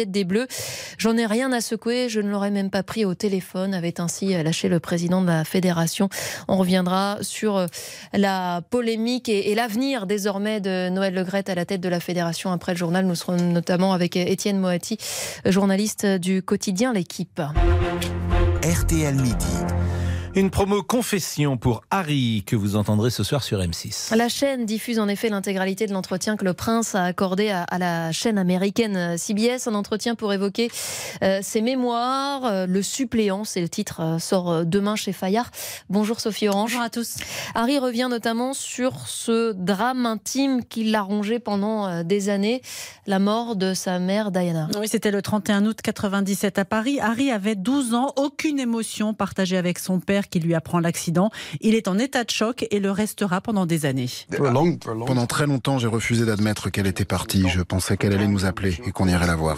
tête des Bleus. J'en ai rien à secouer, je ne l'aurais même pas pris au téléphone, avait ainsi lâché le président de la fédération. On reviendra sur la polémique et l'avenir désormais de Noël Le Graët à la tête de la fédération. Après le journal, nous serons notamment avec Étienne Moati, journaliste du quotidien L'Équipe. RTL Midi. Une promo confession pour Harry que vous entendrez ce soir sur M6. La chaîne diffuse en effet l'intégralité de l'entretien que le prince a accordé à la chaîne américaine CBS. Un entretien pour évoquer ses mémoires. Le suppléant, c'est le titre, sort demain chez Fayard. Bonjour Sophie Orange. Bonjour à tous. Harry revient notamment sur ce drame intime qui l'a rongé pendant des années, la mort de sa mère Diana. Oui, c'était le 31 août 97 à Paris. Harry avait 12 ans, aucune émotion partagée avec son père qui lui apprend l'accident. Il est en état de choc et le restera pendant des années. Pendant très longtemps, j'ai refusé d'admettre qu'elle était partie. Je pensais qu'elle allait nous appeler et qu'on irait la voir.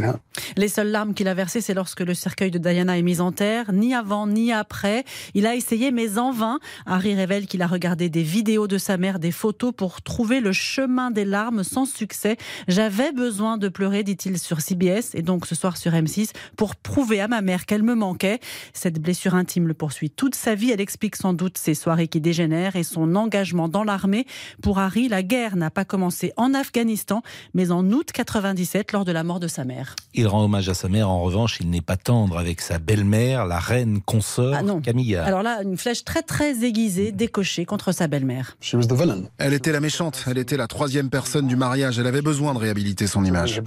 Les seules larmes qu'il a versées, c'est lorsque le cercueil de Diana est mis en terre. Ni avant, ni après. Il a essayé, mais en vain. Harry révèle qu'il a regardé des vidéos de sa mère, des photos pour trouver le chemin des larmes sans succès. J'avais besoin de pleurer, dit-il sur CBS et donc ce soir sur M6, pour prouver à ma mère qu'elle me manquait. Cette blessure intime le poursuit toute sa vie. Elle explique sans doute ses soirées qui dégénèrent et son engagement dans l'armée. Pour Harry, la guerre n'a pas commencé en Afghanistan, mais en août 97, lors de la mort de sa mère. Il rend hommage à sa mère. En revanche, il n'est pas tendre avec sa belle-mère, la reine consort Camilla. Alors là, une flèche très très aiguisée décochée contre sa belle-mère. Elle était la méchante. Elle était la troisième personne du mariage. Elle avait besoin de réhabiliter son image.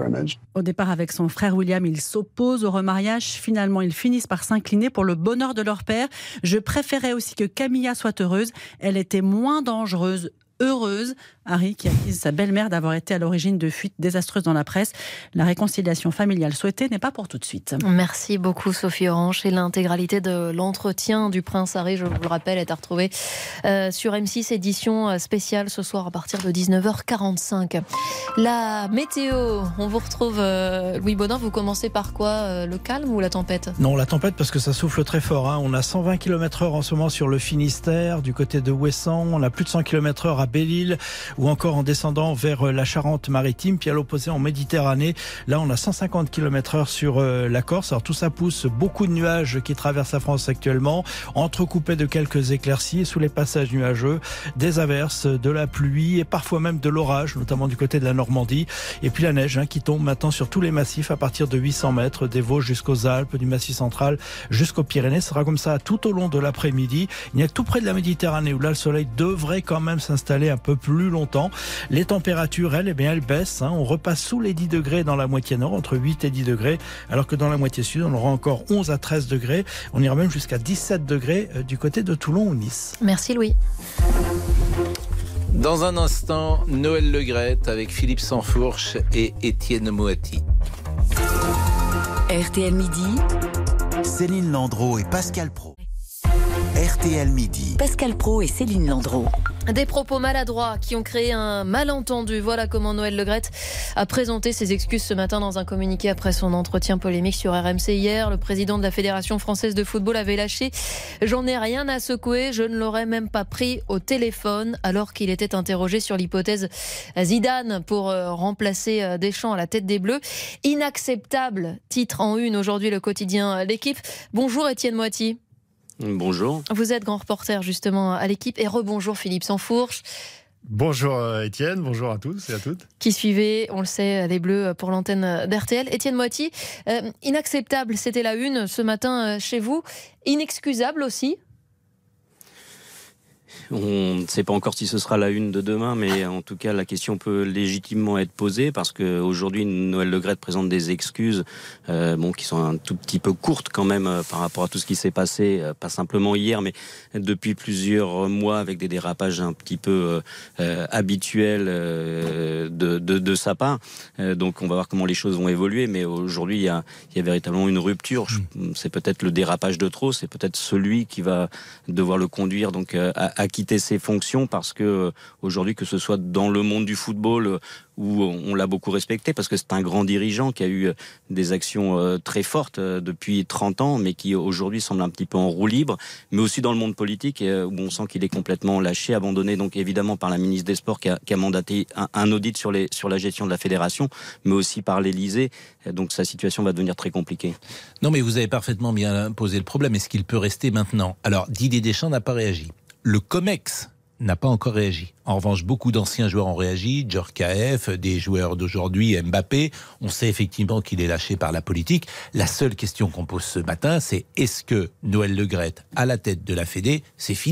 Au départ, avec son frère William, ils s'opposent au remariage. Finalement, ils finissent par s'incliner pour le bonheur de leur père. Je préférais aussi que Camilla soit heureuse. Elle était moins dangereuse, heureuse. Harry qui accuse sa belle-mère d'avoir été à l'origine de fuites désastreuses dans la presse. La réconciliation familiale souhaitée n'est pas pour tout de suite. Merci beaucoup Sophie Orange. Et l'intégralité de l'entretien du prince Harry, je vous le rappelle, est à retrouver sur M6, édition spéciale ce soir à partir de 19h45. La météo, on vous retrouve Louis Baudin, vous commencez par quoi, le calme ou la tempête? Non, la tempête parce que ça souffle très fort. On a 120 km/h en ce moment sur le Finistère, du côté de Ouessant. On a plus de 100 km/h à Belle-Île ou encore en descendant vers la Charente-Maritime. Puis à l'opposé en Méditerranée, là on a 150 km/h sur la Corse. Alors tout ça pousse beaucoup de nuages qui traversent la France actuellement, entrecoupés de quelques éclaircies. Sous les passages nuageux, des averses, de la pluie et parfois même de l'orage, notamment du côté de la Normandie. Et puis la neige qui tombe maintenant sur tous les massifs à partir de 800 mètres, des Vosges jusqu'aux Alpes, du Massif central jusqu'aux Pyrénées. Ce sera comme ça tout au long de l'après-midi. Il y a tout près de la Méditerranée où là le soleil devrait quand même s'installer un peu plus longtemps. Les températures, elles baissent. On repasse sous les 10 degrés dans la moitié nord, entre 8 et 10 degrés, alors que dans la moitié sud, on aura encore 11 à 13 degrés. On ira même jusqu'à 17 degrés du côté de Toulon ou Nice. Merci Louis. Dans un instant, Noël Le Graët avec Philippe Sansfourche et Étienne Moati. RTL Midi. Céline Landreau et Pascal Praud. RTL Midi. Pascal Praud et Céline Landreau. Des propos maladroits qui ont créé un malentendu. Voilà comment Noël Le Graët a présenté ses excuses ce matin dans un communiqué après son entretien polémique sur RMC hier. Le président de la Fédération française de football avait lâché « J'en ai rien à secouer, je ne l'aurais même pas pris au téléphone » alors qu'il était interrogé sur l'hypothèse Zidane pour remplacer Deschamps à la tête des Bleus. Inacceptable, titre en une aujourd'hui le quotidien L'Équipe. Bonjour Étienne Moati. Bonjour. Vous êtes grand reporter justement à L'Équipe et rebonjour Philippe Sansfourche. Bonjour Étienne, bonjour à tous et à toutes. Qui suivait, on le sait, les Bleus pour l'antenne d'RTL. Étienne Moati, inacceptable, c'était la une ce matin chez vous. Inexcusable aussi. On ne sait pas encore si ce sera la une de demain, mais en tout cas la question peut légitimement être posée parce qu'aujourd'hui Noël Le Graët présente des excuses qui sont un tout petit peu courtes quand même par rapport à tout ce qui s'est passé, pas simplement hier mais depuis plusieurs mois avec des dérapages un petit peu habituels de sa part. Donc on va voir comment les choses vont évoluer, mais aujourd'hui il y a véritablement une rupture. C'est peut-être le dérapage de trop, c'est peut-être celui qui va devoir le conduire donc à à quitter ses fonctions parce que aujourd'hui, que ce soit dans le monde du football où on l'a beaucoup respecté parce que c'est un grand dirigeant qui a eu des actions très fortes depuis 30 ans, mais qui aujourd'hui semble un petit peu en roue libre, mais aussi dans le monde politique où on sent qu'il est complètement lâché, abandonné donc évidemment par la ministre des Sports qui a mandaté un audit sur la gestion de la fédération, mais aussi par l'Élysée. Donc sa situation va devenir très compliquée. Non, mais vous avez parfaitement bien posé le problème. Est-ce qu'il peut rester maintenant ? Alors, Didier Deschamps n'a pas réagi. Le COMEX n'a pas encore réagi. En revanche, beaucoup d'anciens joueurs ont réagi, Djorkaeff, des joueurs d'aujourd'hui, Mbappé. On sait effectivement qu'il est lâché par la politique. La seule question qu'on pose ce matin, c'est est-ce que Noël Le Graët, à la tête de la Fédé, c'est fini ?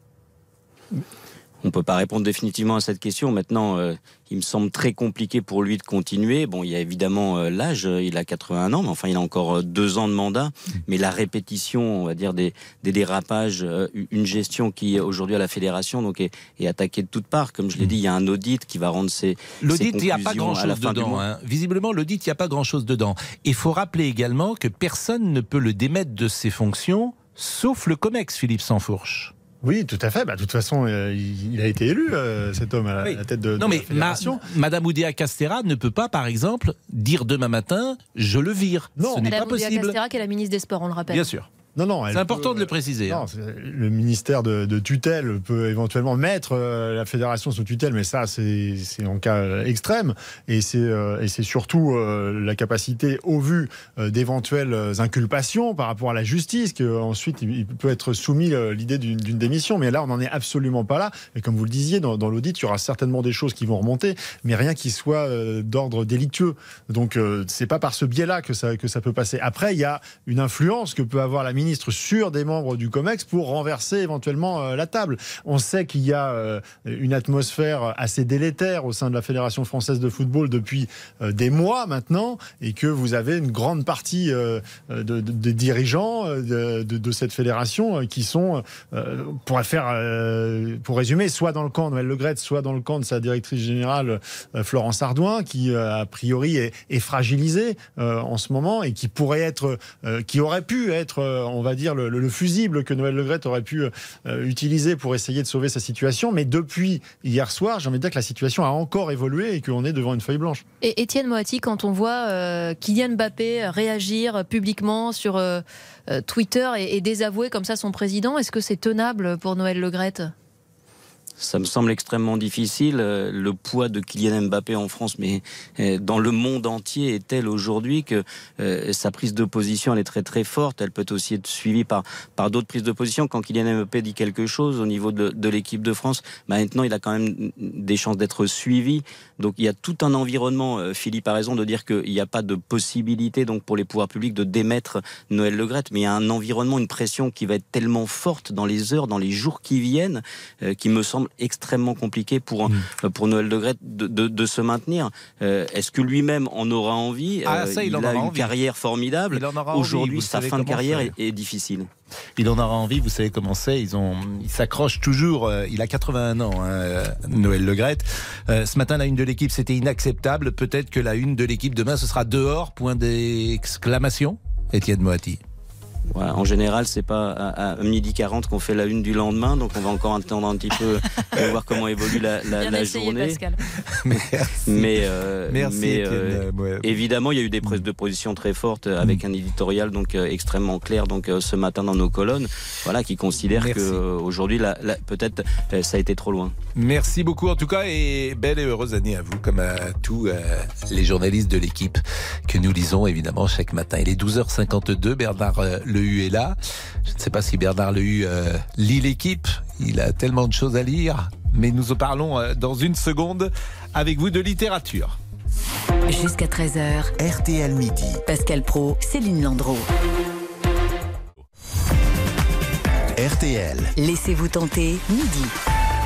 On ne peut pas répondre définitivement à cette question. Maintenant, il me semble très compliqué pour lui de continuer. Bon, il y a évidemment l'âge, il a 81 ans, mais enfin, il a encore 2 ans de mandat. Mais la répétition, on va dire, des dérapages, une gestion qui, aujourd'hui, à la Fédération, donc, est attaquée de toutes parts. Comme je l'ai dit, il y a un audit qui va rendre ses l'audit, il n'y a conclusions pas grand-chose dedans. Hein. Visiblement, l'audit, il n'y a pas grand-chose dedans. Il faut rappeler également que personne ne peut le démettre de ses fonctions, sauf le COMEX, Philippe Sansfourche. Oui, tout à fait. De toute façon, il a été élu, cet homme, à la tête de la fédération. Madame Oudéa Castéra ne peut pas, par exemple, dire demain matin « je le vire ». Ce n'est pas possible. Madame Oudéa Castéra, qui est la ministre des Sports, on le rappelle. Bien sûr. Non, c'est important de le préciser. Non, le ministère de tutelle peut éventuellement mettre la fédération sous tutelle, mais ça, c'est en cas extrême. Et c'est surtout la capacité, au vu d'éventuelles inculpations par rapport à la justice, qu'ensuite il peut être soumis l'idée d'une démission. Mais là, on n'en est absolument pas là. Et comme vous le disiez, dans l'audit, il y aura certainement des choses qui vont remonter, mais rien qui soit d'ordre délictueux. Donc, c'est pas par ce biais-là que ça peut passer. Après, il y a une influence que peut avoir la ministre sur des membres du COMEX pour renverser éventuellement la table. On sait qu'il y a une atmosphère assez délétère au sein de la Fédération française de football depuis des mois maintenant, et que vous avez une grande partie des dirigeants de cette fédération qui sont, pour résumer, soit dans le camp de Noël Le Graët, soit dans le camp de sa directrice générale Florence Ardouin, qui a priori est fragilisée en ce moment et qui pourrait être, qui aurait pu être, on va dire, le fusible que Noël Le Graët aurait pu utiliser pour essayer de sauver sa situation. Mais depuis hier soir, j'ai envie de dire que la situation a encore évolué et qu'on est devant une feuille blanche. Et Étienne Moati, quand on voit Kylian Mbappé réagir publiquement sur Twitter et désavouer comme ça son président, est-ce que c'est tenable pour Noël Le Graët ? Ça me semble extrêmement difficile. Le poids de Kylian Mbappé en France, mais dans le monde entier, est tel aujourd'hui que sa prise de position, elle est très très forte. Elle peut aussi être suivie par d'autres prises de position. Quand Kylian Mbappé dit quelque chose au niveau de l'équipe de France, maintenant il a quand même des chances d'être suivi. Donc il y a tout un environnement. Philippe a raison de dire qu'il n'y a pas de possibilité donc pour les pouvoirs publics de démettre Noël Le Graët, mais il y a un environnement, une pression qui va être tellement forte dans les heures, dans les jours qui viennent, qui me semble extrêmement compliqué pour Noël Le Graët de se maintenir. Est-ce que lui-même en aura envie ? Il a une carrière formidable. Aujourd'hui, sa fin de carrière est difficile. Il en aura envie, vous savez comment c'est, il s'accroche toujours, il a 81 ans, Noël Le Graët. Ce matin, la une de l'équipe, c'était inacceptable. Peut-être que la une de l'équipe demain, ce sera dehors, point d'exclamation. Étienne Moati. Ouais, en général, c'est pas à 12h40 qu'on fait la une du lendemain, donc on va encore attendre un petit peu pour voir comment évolue la journée. Pascal. Mais Étienne, évidemment, il y a eu des prises de position très fortes avec un éditorial donc extrêmement clair donc ce matin dans nos colonnes, voilà, qui considère que aujourd'hui peut-être ça a été trop loin. Merci beaucoup en tout cas, et belle et heureuse année à vous, comme à tous les journalistes de l'équipe que nous lisons évidemment chaque matin. Il est 12h52, Bernard Lehu est là. Je ne sais pas si Bernard Lehu lit l'équipe, il a tellement de choses à lire, mais nous en parlons dans une seconde avec vous de littérature. Jusqu'à 13h, RTL Midi. Pascal Praud, Céline Landreau. RTL. Laissez-vous tenter, midi.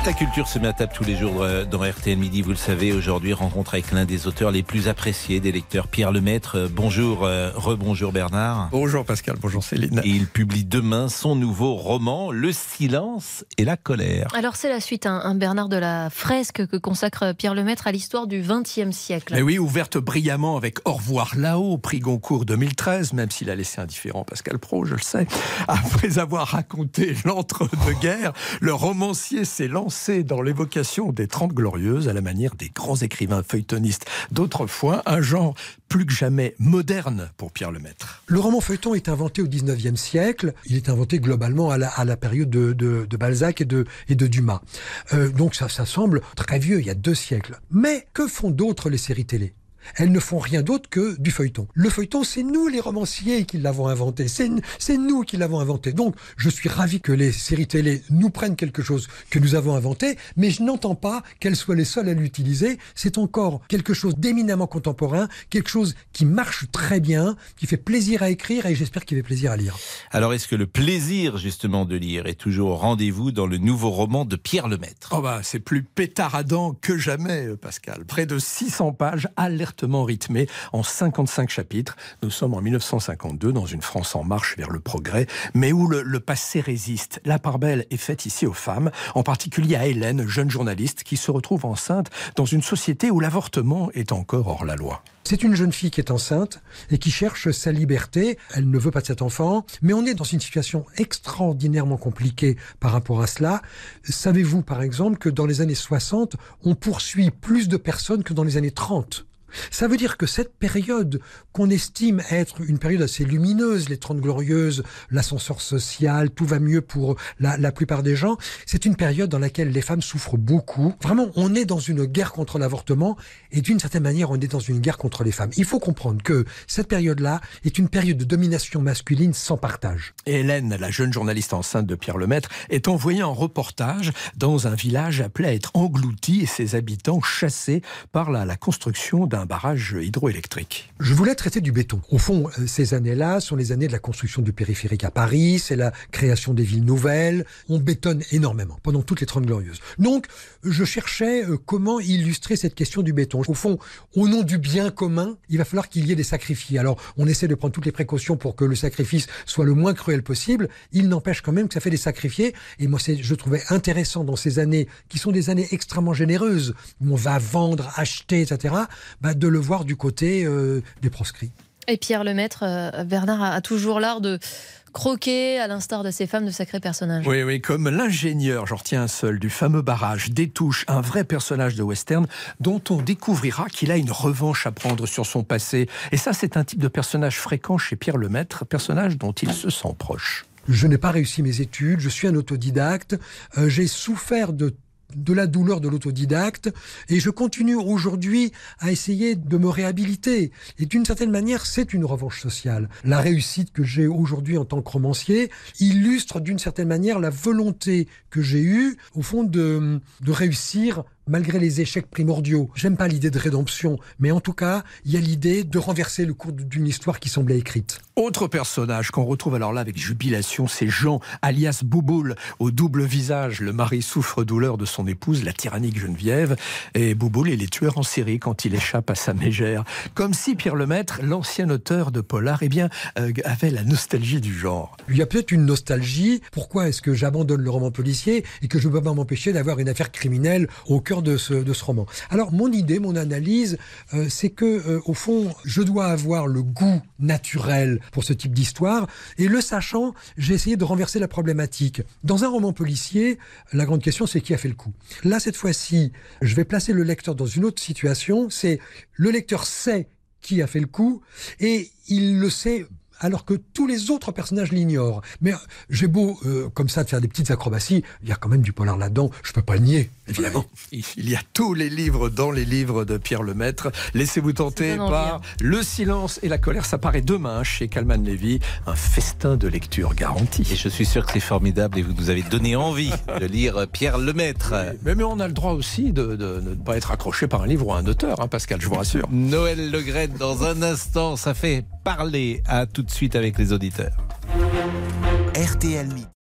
La culture se met à table tous les jours dans RTL Midi, vous le savez. Aujourd'hui, rencontre avec l'un des auteurs les plus appréciés des lecteurs, Pierre Lemaitre. Bonjour, rebonjour Bernard. Bonjour Pascal, bonjour Céline. Et il publie demain son nouveau roman, Le silence et la colère. Alors c'est la suite, Bernard, de la fresque que consacre Pierre Lemaitre à l'histoire du XXe siècle. Et oui, ouverte brillamment avec Au revoir là-haut, prix Goncourt 2013, même s'il a laissé indifférent Pascal Praud, je le sais. Après avoir raconté l'entre-deux-guerres, le romancier s'est lancé dans l'évocation des 30 Glorieuses à la manière des grands écrivains feuilletonistes d'autrefois, un genre plus que jamais moderne pour Pierre Lemaitre. Le roman feuilleton est inventé au XIXe siècle. Il est inventé globalement à la période de Balzac et de Dumas. Donc ça semble très vieux, il y a 2 siècles. Mais que font d'autres les séries télé ? Elles ne font rien d'autre que du feuilleton. Le feuilleton, c'est nous les romanciers qui l'avons inventé. C'est nous qui l'avons inventé. Donc, je suis ravi que les séries télé nous prennent quelque chose que nous avons inventé, mais je n'entends pas qu'elles soient les seules à l'utiliser. C'est encore quelque chose d'éminemment contemporain, quelque chose qui marche très bien, qui fait plaisir à écrire et j'espère qu'il fait plaisir à lire. Alors, est-ce que le plaisir, justement, de lire est toujours au rendez-vous dans le nouveau roman de Pierre Lemaitre ? C'est plus pétaradant que jamais, Pascal. Près de 600 pages, alertement rythmé en 55 chapitres. Nous sommes en 1952 dans une France en marche vers le progrès, mais où le passé résiste. La part belle est faite ici aux femmes, en particulier à Hélène, jeune journaliste qui se retrouve enceinte dans une société où l'avortement est encore hors la loi. C'est une jeune fille qui est enceinte et qui cherche sa liberté. Elle ne veut pas de cet enfant, mais on est dans une situation extraordinairement compliquée par rapport à cela. Savez-vous, par exemple, que dans les années 60, on poursuit plus de personnes que dans les années 30 ? Ça veut dire que cette période qu'on estime être une période assez lumineuse, les 30 Glorieuses, l'ascenseur social, tout va mieux pour la plupart des gens, c'est une période dans laquelle les femmes souffrent beaucoup. Vraiment, on est dans une guerre contre l'avortement et d'une certaine manière, on est dans une guerre contre les femmes. Il faut comprendre que cette période-là est une période de domination masculine sans partage. Et Hélène, la jeune journaliste enceinte de Pierre Lemaitre, est envoyée en reportage dans un village appelé à être englouti et ses habitants chassés par la construction d'un barrage hydroélectrique. Je voulais traiter du béton. Au fond, ces années-là sont les années de la construction du périphérique à Paris, c'est la création des villes nouvelles. On bétonne énormément pendant toutes les 30 Glorieuses. Donc, je cherchais comment illustrer cette question du béton. Au fond, au nom du bien commun, il va falloir qu'il y ait des sacrifiés. Alors, on essaie de prendre toutes les précautions pour que le sacrifice soit le moins cruel possible. Il n'empêche quand même que ça fait des sacrifiés. Et moi, je trouvais intéressant dans ces années, qui sont des années extrêmement généreuses, où on va vendre, acheter, etc., de le voir du côté des proscrits. Et Pierre Lemaitre, Bernard, a toujours l'art de croquer, à l'instar de ces femmes, de sacrés personnages. Oui, comme l'ingénieur, j'en retiens un seul, du fameux barrage des Touches, un vrai personnage de western dont on découvrira qu'il a une revanche à prendre sur son passé. Et ça, c'est un type de personnage fréquent chez Pierre Lemaitre, personnage dont il se sent proche. Je n'ai pas réussi mes études, je suis un autodidacte, j'ai souffert de la douleur de l'autodidacte et je continue aujourd'hui à essayer de me réhabiliter. Et d'une certaine manière, c'est une revanche sociale. La réussite que j'ai aujourd'hui en tant que romancier illustre d'une certaine manière la volonté que j'ai eue, au fond, de réussir malgré les échecs primordiaux. J'aime pas l'idée de rédemption, mais en tout cas, il y a l'idée de renverser le cours d'une histoire qui semblait écrite. Autre personnage qu'on retrouve alors là avec jubilation, c'est Jean, alias Bouboule, au double visage. Le mari souffre-douleur de son épouse, la tyrannique Geneviève, et Bouboule, il est tueur en série quand il échappe à sa mégère. Comme si Pierre Lemaitre, l'ancien auteur de polar, avait la nostalgie du genre. Il y a peut-être une nostalgie. Pourquoi est-ce que j'abandonne le roman policier et que je ne peux pas m'empêcher d'avoir une affaire criminelle au cœur de ce roman? Alors, mon idée, mon analyse, c'est que, au fond, je dois avoir le goût naturel pour ce type d'histoire, et le sachant, j'ai essayé de renverser la problématique. Dans un roman policier, la grande question, c'est qui a fait le coup. Là, cette fois-ci, je vais placer le lecteur dans une autre situation, c'est le lecteur sait qui a fait le coup, et il le sait alors que tous les autres personnages l'ignorent. Mais j'ai beau, comme ça, de faire des petites acrobaties, il y a quand même du polar là-dedans, je peux pas le nier, évidemment. Il y a tous les livres dans les livres de Pierre Lemaitre. Laissez-vous tenter par Le silence et la colère. Ça paraît demain chez Calman Levy. Un festin de lecture garanti. Et je suis sûr que c'est formidable et vous nous avez donné envie de lire Pierre Lemaitre. Mais on a le droit aussi de ne pas être accroché par un livre ou un auteur, Pascal, je vous rassure. Noël Le Graët dans un instant, ça fait parler. À tout de suite avec les auditeurs. RTL Midi.